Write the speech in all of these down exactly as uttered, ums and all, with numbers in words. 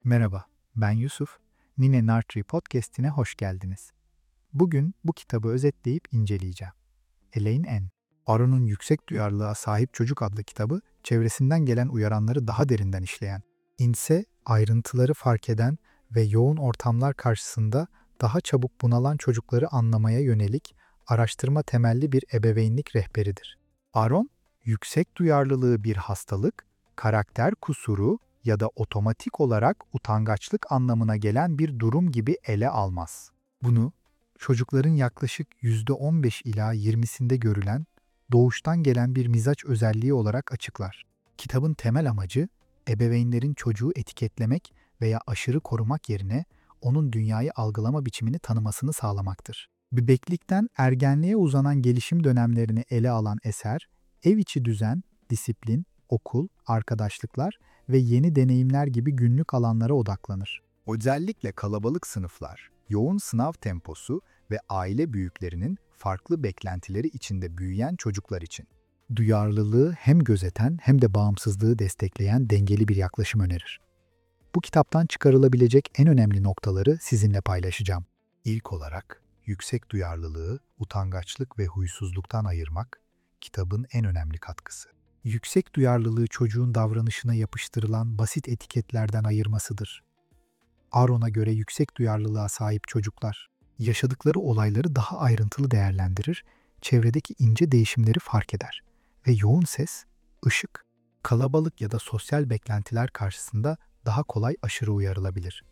Merhaba, ben Yusuf. Nine Nartri Podcast'ine hoş geldiniz. Bugün bu kitabı özetleyip inceleyeceğim. Elaine N. Aron'un Yüksek Duyarlılığa Sahip Çocuk adlı kitabı, çevresinden gelen uyaranları daha derinden işleyen, inse ayrıntıları fark eden ve yoğun ortamlar karşısında daha çabuk bunalan çocukları anlamaya yönelik araştırma temelli bir ebeveynlik rehberidir. Aron, yüksek duyarlılığı bir hastalık, karakter kusuru ya da otomatik olarak utangaçlık anlamına gelen bir durum gibi ele almaz. Bunu, çocukların yaklaşık yüzde on beş ila yirmisinde görülen doğuştan gelen bir mizaç özelliği olarak açıklar. Kitabın temel amacı, ebeveynlerin çocuğu etiketlemek veya aşırı korumak yerine onun dünyayı algılama biçimini tanımasını sağlamaktır. Bebeklikten ergenliğe uzanan gelişim dönemlerini ele alan eser, ev içi düzen, disiplin, okul, arkadaşlıklar ve yeni deneyimler gibi günlük alanlara odaklanır. Özellikle kalabalık sınıflar, yoğun sınav temposu ve aile büyüklerinin farklı beklentileri içinde büyüyen çocuklar için duyarlılığı hem gözeten hem de bağımsızlığı destekleyen dengeli bir yaklaşım önerir. Bu kitaptan çıkarılabilecek en önemli noktaları sizinle paylaşacağım. İlk olarak, yüksek duyarlılığı, utangaçlık ve huysuzluktan ayırmak, kitabın en önemli katkısı. Yüksek duyarlılığı çocuğun davranışına yapıştırılan basit etiketlerden ayırmasıdır. Aron'a göre yüksek duyarlılığa sahip çocuklar, yaşadıkları olayları daha ayrıntılı değerlendirir, çevredeki ince değişimleri fark eder ve yoğun ses, ışık, kalabalık ya da sosyal beklentiler karşısında daha kolay aşırı uyarılabilir.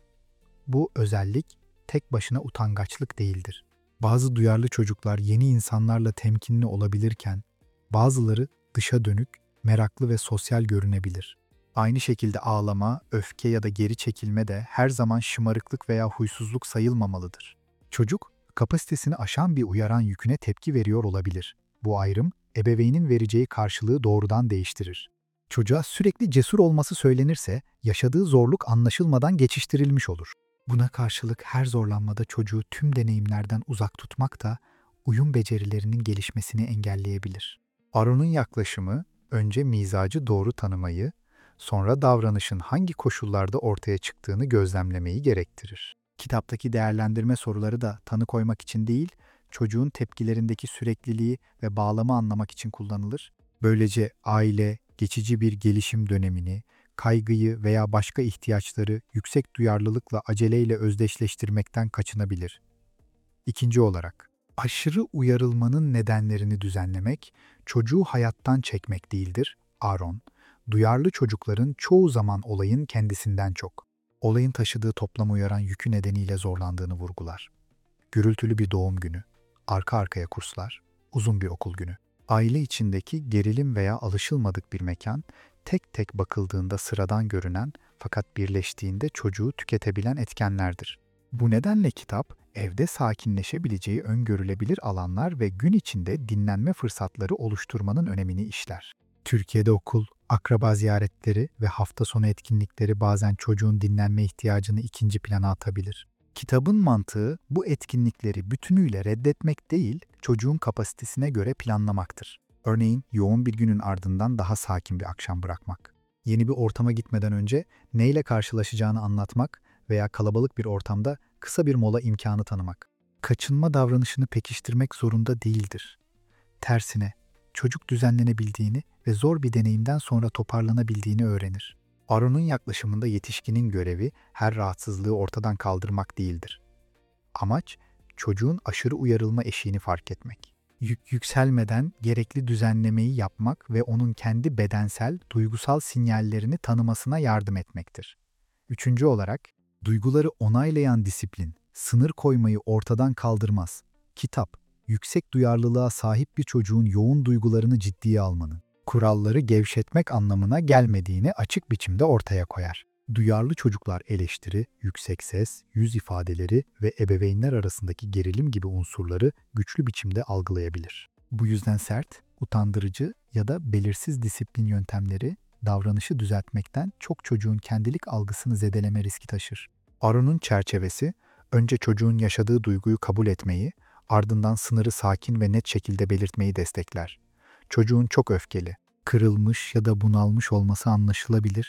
Bu özellik tek başına utangaçlık değildir. Bazı duyarlı çocuklar yeni insanlarla temkinli olabilirken, bazıları dışa dönük, meraklı ve sosyal görünebilir. Aynı şekilde ağlama, öfke ya da geri çekilme de her zaman şımarıklık veya huysuzluk sayılmamalıdır. Çocuk, kapasitesini aşan bir uyaran yüküne tepki veriyor olabilir. Bu ayrım, ebeveynin vereceği karşılığı doğrudan değiştirir. Çocuğa sürekli cesur olması söylenirse, yaşadığı zorluk anlaşılmadan geçiştirilmiş olur. Buna karşılık her zorlanmada çocuğu tüm deneyimlerden uzak tutmak da uyum becerilerinin gelişmesini engelleyebilir. Aron'un yaklaşımı, önce mizacı doğru tanımayı, sonra davranışın hangi koşullarda ortaya çıktığını gözlemlemeyi gerektirir. Kitaptaki değerlendirme soruları da tanı koymak için değil, çocuğun tepkilerindeki sürekliliği ve bağlamı anlamak için kullanılır. Böylece aile, geçici bir gelişim dönemini, kaygıyı veya başka ihtiyaçları yüksek duyarlılıkla aceleyle özdeşleştirmekten kaçınabilir. İkinci olarak, aşırı uyarılmanın nedenlerini düzenlemek, çocuğu hayattan çekmek değildir. Aron, duyarlı çocukların çoğu zaman olayın kendisinden çok, olayın taşıdığı toplama uyaran yükü nedeniyle zorlandığını vurgular. Gürültülü bir doğum günü, arka arkaya kurslar, uzun bir okul günü. Aile içindeki gerilim veya alışılmadık bir mekan, tek tek bakıldığında sıradan görünen fakat birleştiğinde çocuğu tüketebilen etkenlerdir. Bu nedenle kitap, evde sakinleşebileceği öngörülebilir alanlar ve gün içinde dinlenme fırsatları oluşturmanın önemini işler. Türkiye'de okul, akraba ziyaretleri ve hafta sonu etkinlikleri bazen çocuğun dinlenme ihtiyacını ikinci plana atabilir. Kitabın mantığı bu etkinlikleri bütünüyle reddetmek değil, çocuğun kapasitesine göre planlamaktır. Örneğin yoğun bir günün ardından daha sakin bir akşam bırakmak. Yeni bir ortama gitmeden önce neyle karşılaşacağını anlatmak veya kalabalık bir ortamda kısa bir mola imkanı tanımak. Kaçınma davranışını pekiştirmek zorunda değildir. Tersine, çocuk düzenlenebildiğini ve zor bir deneyimden sonra toparlanabildiğini öğrenir. Aron'un yaklaşımında yetişkinin görevi her rahatsızlığı ortadan kaldırmak değildir. Amaç, çocuğun aşırı uyarılma eşiğini fark etmek. Yük yükselmeden gerekli düzenlemeyi yapmak ve onun kendi bedensel, duygusal sinyallerini tanımasına yardım etmektir. Üçüncü olarak, duyguları onaylayan disiplin, sınır koymayı ortadan kaldırmaz. Kitap, yüksek duyarlılığa sahip bir çocuğun yoğun duygularını ciddiye almanın, kuralları gevşetmek anlamına gelmediğini açık biçimde ortaya koyar. Duyarlı çocuklar eleştiri, yüksek ses, yüz ifadeleri ve ebeveynler arasındaki gerilim gibi unsurları güçlü biçimde algılayabilir. Bu yüzden sert, utandırıcı ya da belirsiz disiplin yöntemleri davranışı düzeltmekten çok çocuğun kendilik algısını zedeleme riski taşır. Aron'un çerçevesi, önce çocuğun yaşadığı duyguyu kabul etmeyi, ardından sınırı sakin ve net şekilde belirtmeyi destekler. Çocuğun çok öfkeli, kırılmış ya da bunalmış olması anlaşılabilir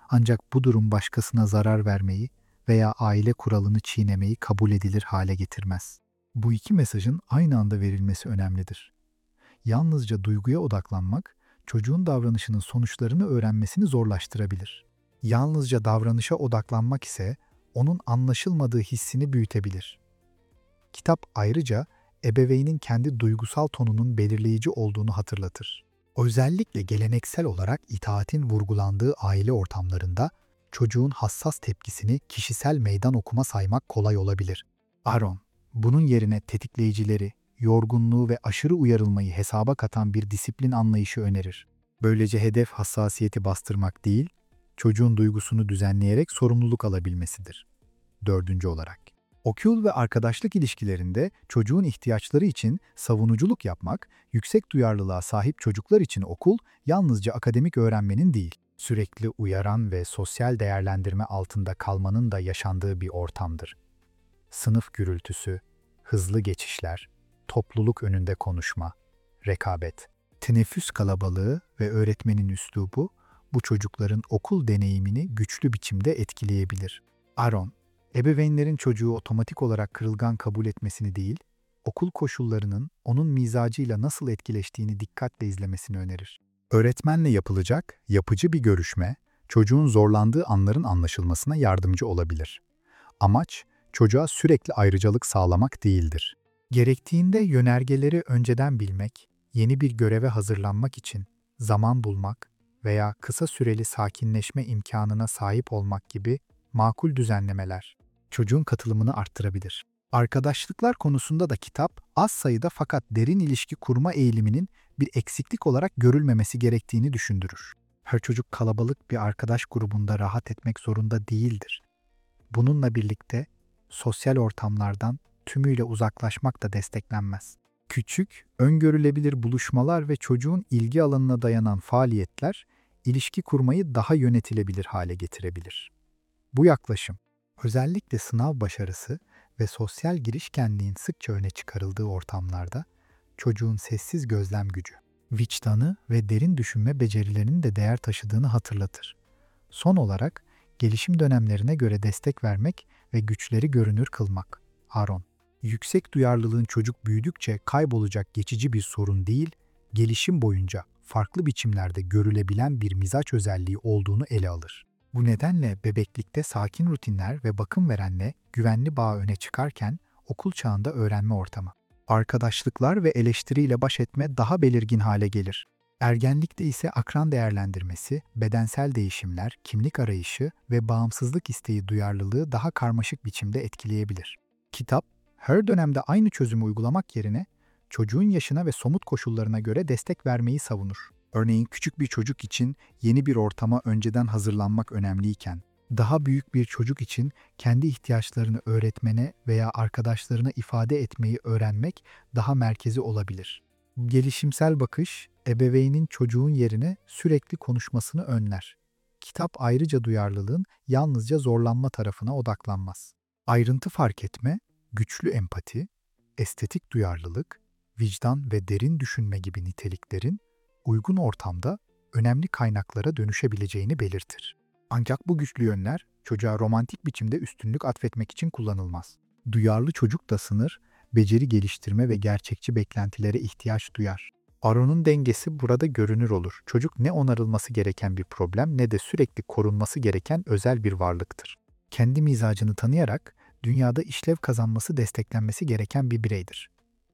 Ancak bu durum başkasına zarar vermeyi veya aile kuralını çiğnemeyi kabul edilir hale getirmez. Bu iki mesajın aynı anda verilmesi önemlidir. Yalnızca duyguya odaklanmak, çocuğun davranışının sonuçlarını öğrenmesini zorlaştırabilir. Yalnızca davranışa odaklanmak ise onun anlaşılmadığı hissini büyütebilir. Kitap ayrıca ebeveynin kendi duygusal tonunun belirleyici olduğunu hatırlatır. Özellikle geleneksel olarak itaatin vurgulandığı aile ortamlarında çocuğun hassas tepkisini kişisel meydan okuma saymak kolay olabilir. Aaron, bunun yerine tetikleyicileri, yorgunluğu ve aşırı uyarılmayı hesaba katan bir disiplin anlayışı önerir. Böylece hedef hassasiyeti bastırmak değil, çocuğun duygusunu düzenleyerek sorumluluk alabilmesidir. Dördüncü olarak, okul ve arkadaşlık ilişkilerinde çocuğun ihtiyaçları için savunuculuk yapmak, yüksek duyarlılığa sahip çocuklar için okul yalnızca akademik öğrenmenin değil, sürekli uyaran ve sosyal değerlendirme altında kalmanın da yaşandığı bir ortamdır. Sınıf gürültüsü, hızlı geçişler, topluluk önünde konuşma, rekabet, teneffüs kalabalığı ve öğretmenin üslubu bu çocukların okul deneyimini güçlü biçimde etkileyebilir. Aaron, ebeveynlerin çocuğu otomatik olarak kırılgan kabul etmesini değil, okul koşullarının onun mizacıyla nasıl etkileştiğini dikkatle izlemesini önerir. Öğretmenle yapılacak yapıcı bir görüşme, çocuğun zorlandığı anların anlaşılmasına yardımcı olabilir. Amaç, çocuğa sürekli ayrıcalık sağlamak değildir. Gerektiğinde yönergeleri önceden bilmek, yeni bir göreve hazırlanmak için zaman bulmak veya kısa süreli sakinleşme imkanına sahip olmak gibi makul düzenlemeler çocuğun katılımını arttırabilir. Arkadaşlıklar konusunda da kitap az sayıda fakat derin ilişki kurma eğiliminin bir eksiklik olarak görülmemesi gerektiğini düşündürür. Her çocuk kalabalık bir arkadaş grubunda rahat etmek zorunda değildir. Bununla birlikte sosyal ortamlardan tümüyle uzaklaşmak da desteklenmez. Küçük, öngörülebilir buluşmalar ve çocuğun ilgi alanına dayanan faaliyetler ilişki kurmayı daha yönetilebilir hale getirebilir. Bu yaklaşım, özellikle sınav başarısı ve sosyal girişkenliğin sıkça öne çıkarıldığı ortamlarda çocuğun sessiz gözlem gücü, vicdanı ve derin düşünme becerilerinin de değer taşıdığını hatırlatır. Son olarak, gelişim dönemlerine göre destek vermek ve güçleri görünür kılmak. Aaron, yüksek duyarlılığın çocuk büyüdükçe kaybolacak geçici bir sorun değil, gelişim boyunca farklı biçimlerde görülebilen bir mizaç özelliği olduğunu ele alır. Bu nedenle bebeklikte sakin rutinler ve bakım verenle güvenli bağ öne çıkarken okul çağında öğrenme ortamı, arkadaşlıklar ve eleştiriyle baş etme daha belirgin hale gelir. Ergenlikte ise akran değerlendirmesi, bedensel değişimler, kimlik arayışı ve bağımsızlık isteği duyarlılığı daha karmaşık biçimde etkileyebilir. Kitap, her dönemde aynı çözümü uygulamak yerine çocuğun yaşına ve somut koşullarına göre destek vermeyi savunur. Örneğin küçük bir çocuk için yeni bir ortama önceden hazırlanmak önemliyken, daha büyük bir çocuk için kendi ihtiyaçlarını öğretmene veya arkadaşlarına ifade etmeyi öğrenmek daha merkezi olabilir. Gelişimsel bakış, ebeveynin çocuğun yerine sürekli konuşmasını önler. Kitap ayrıca duyarlılığın yalnızca zorlanma tarafına odaklanmaz. Ayrıntı fark etme, güçlü empati, estetik duyarlılık, vicdan ve derin düşünme gibi niteliklerin uygun ortamda önemli kaynaklara dönüşebileceğini belirtir. Ancak bu güçlü yönler çocuğa romantik biçimde üstünlük atfetmek için kullanılmaz. Duyarlı çocuk da sınır, beceri geliştirme ve gerçekçi beklentilere ihtiyaç duyar. Aaron'un dengesi burada görünür olur. Çocuk ne onarılması gereken bir problem ne de sürekli korunması gereken özel bir varlıktır. Kendi mizacını tanıyarak dünyada işlev kazanması desteklenmesi gereken bir bireydir.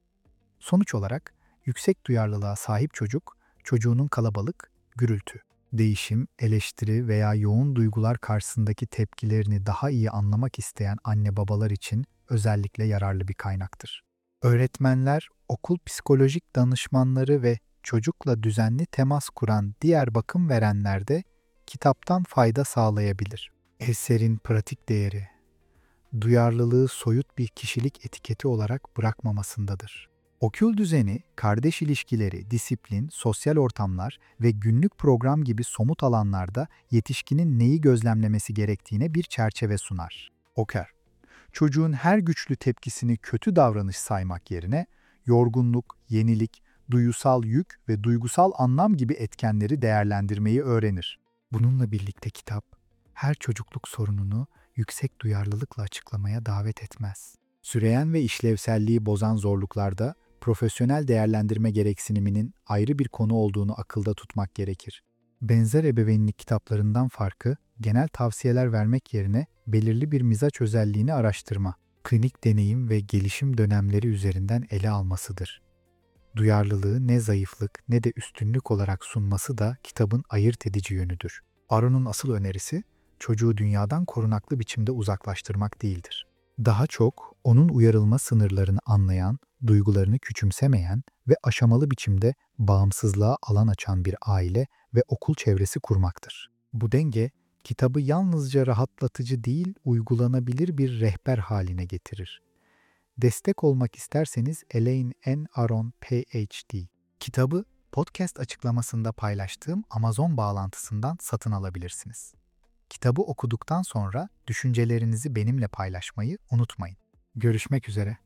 Sonuç olarak yüksek duyarlılığa sahip çocuk, çocuğunun kalabalık, gürültü, değişim, eleştiri veya yoğun duygular karşısındaki tepkilerini daha iyi anlamak isteyen anne babalar için özellikle yararlı bir kaynaktır. Öğretmenler, okul psikolojik danışmanları ve çocukla düzenli temas kuran diğer bakım verenler de kitaptan fayda sağlayabilir. Eserin pratik değeri, duyarlılığı soyut bir kişilik etiketi olarak bırakmamasındadır. Okul düzeni, kardeş ilişkileri, disiplin, sosyal ortamlar ve günlük program gibi somut alanlarda yetişkinin neyi gözlemlemesi gerektiğine bir çerçeve sunar. Oker, çocuğun her güçlü tepkisini kötü davranış saymak yerine yorgunluk, yenilik, duygusal yük ve duygusal anlam gibi etkenleri değerlendirmeyi öğrenir. Bununla birlikte kitap, her çocukluk sorununu yüksek duyarlılıkla açıklamaya davet etmez. Süreyen ve işlevselliği bozan zorluklarda profesyonel değerlendirme gereksiniminin ayrı bir konu olduğunu akılda tutmak gerekir. Benzer ebeveynlik kitaplarından farkı, genel tavsiyeler vermek yerine belirli bir mizaç özelliğini araştırma, klinik deneyim ve gelişim dönemleri üzerinden ele almasıdır. Duyarlılığı ne zayıflık ne de üstünlük olarak sunması da kitabın ayırt edici yönüdür. Aron'un asıl önerisi, çocuğu dünyadan korunaklı biçimde uzaklaştırmak değildir. Daha çok onun uyarılma sınırlarını anlayan, duygularını küçümsemeyen ve aşamalı biçimde bağımsızlığa alan açan bir aile ve okul çevresi kurmaktır. Bu denge, kitabı yalnızca rahatlatıcı değil, uygulanabilir bir rehber haline getirir. Destek olmak isterseniz Elaine N. Aron P H D kitabı podcast açıklamasında paylaştığım Amazon bağlantısından satın alabilirsiniz. Kitabı okuduktan sonra düşüncelerinizi benimle paylaşmayı unutmayın. Görüşmek üzere.